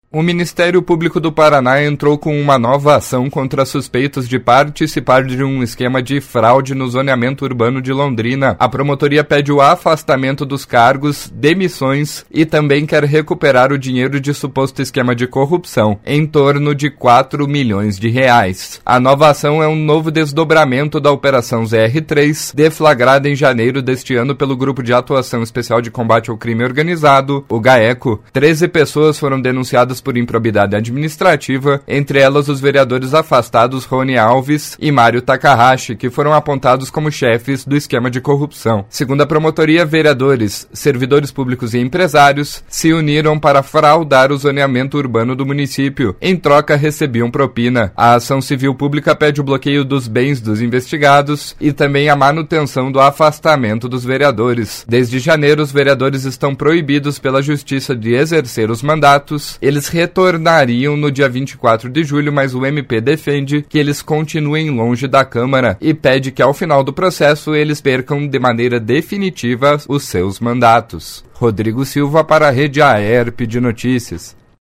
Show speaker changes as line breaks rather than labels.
O Ministério Público do Paraná entrou com uma nova ação contra suspeitos de participar de um esquema de fraude no zoneamento urbano de Londrina. A promotoria pede o afastamento dos cargos, demissões e também quer recuperar o dinheiro de suposto esquema de corrupção, em torno de 4 milhões de reais. A nova ação é um novo desdobramento da Operação ZR3, deflagrada em janeiro deste ano pelo Grupo de Atuação Especial de Combate ao Crime Organizado, o GAECO. 13 pessoas foram denunciadas por improbidade administrativa, entre elas os vereadores afastados Rony Alves e Mário Takahashi, que foram apontados como chefes do esquema de corrupção. Segundo a promotoria, vereadores, servidores públicos e empresários se uniram para fraudar o zoneamento urbano do município. Em troca, recebiam propina. A ação civil pública pede o bloqueio dos bens dos investigados e também a manutenção do afastamento dos vereadores. Desde janeiro, os vereadores estão proibidos pela Justiça de exercer os mandatos. Eles retornariam no dia 24 de julho, mas o MP defende que eles continuem longe da Câmara e pede que ao final do processo eles percam de maneira definitiva os seus mandatos. Rodrigo Silva para a Rede AERP de Notícias.